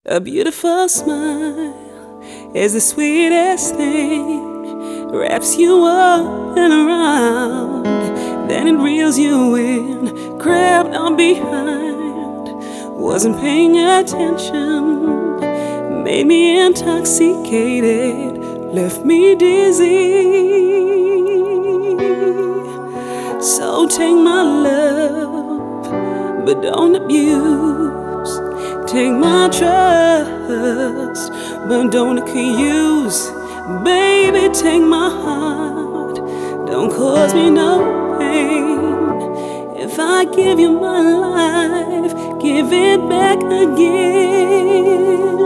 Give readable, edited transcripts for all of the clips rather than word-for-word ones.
A beautiful smile is the sweetest thing. Wraps you up and around, then it reels you in. Grabbed on behind, wasn't paying attention. Made me intoxicated, left me dizzy. So take my love, but don't abuse. Take my trust, but don't accuse. Baby, take my heart, don't cause me no pain. If I give you my life, give it back again.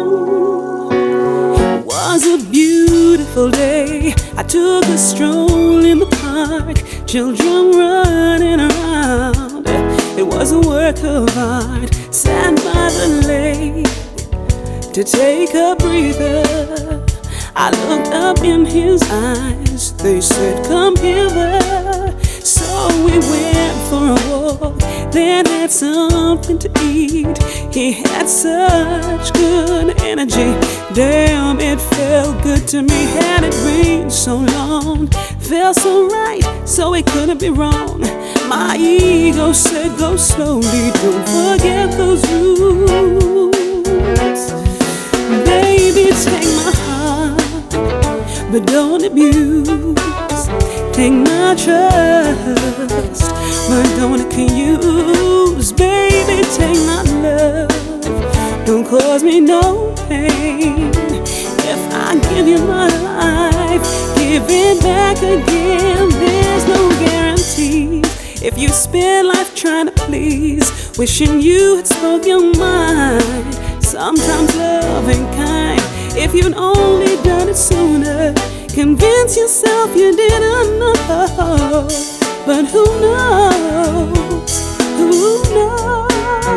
Was a beautiful day. I took a stroll in the park, children running around. It was a work of art. Sat by the lake to take a breather. I looked up in his eyes. They said, "Come hither." So we went for a walk, then had something to eat. He had such good energy. Damn, it felt good to me. Had it rained so long, felt so right, so it couldn't be wrong. My ego said, go slowly, don't forget those rules. Baby, take my heart, but don't abuse. Take my trust, but don't accuse. Baby, take my love, don't cause me no pain. If I give you my life, give it back again. There's no guarantee. If you spend life trying to please, wishing you had spoke your mind. Sometimes love ain't kind. If you'd only done it sooner, convince yourself you didn't know. But who knows? Who knows?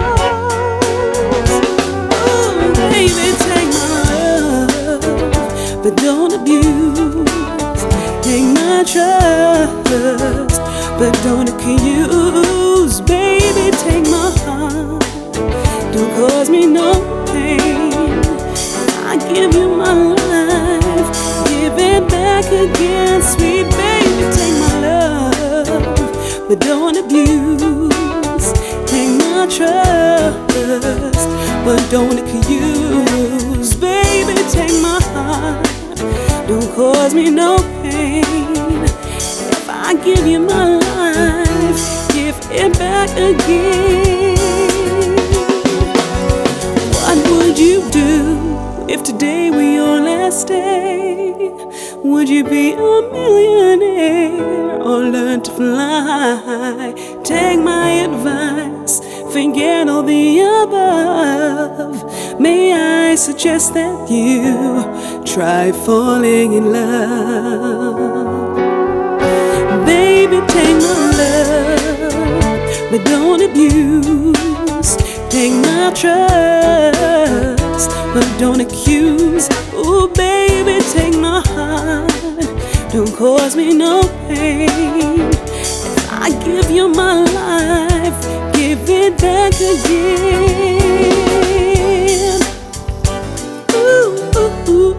Oh, baby, take my love, but don't abuse. Take my trust, but don't accuse. Baby, take my heart, don't cause me no pain. I give you my life, give it back again. Sweet baby, take my love, but don't abuse. Take my trust, but don't accuse. Baby, take my heart, don't cause me no pain. If I give you my life, give it back again. What would you do if today were your last day? Would you be a millionaire or learn to fly? Take my advice, forget all the above. May I suggest that you try falling in love? Baby, take my love, but don't abuse. Take my trust, but don't accuse. Oh, baby, take my heart, don't cause me no pain. If I give you my life, give it back again. Ooh, ooh, ooh,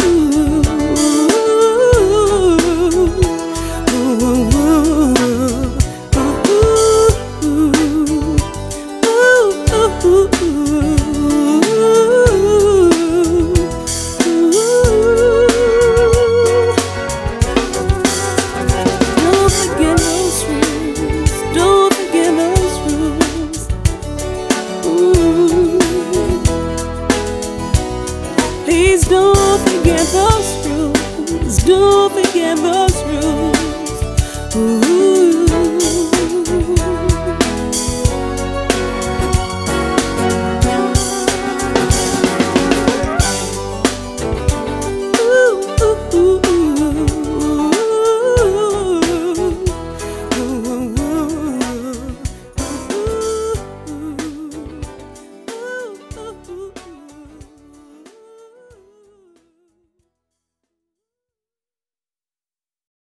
please don't forget those rules. Don't forget those rules.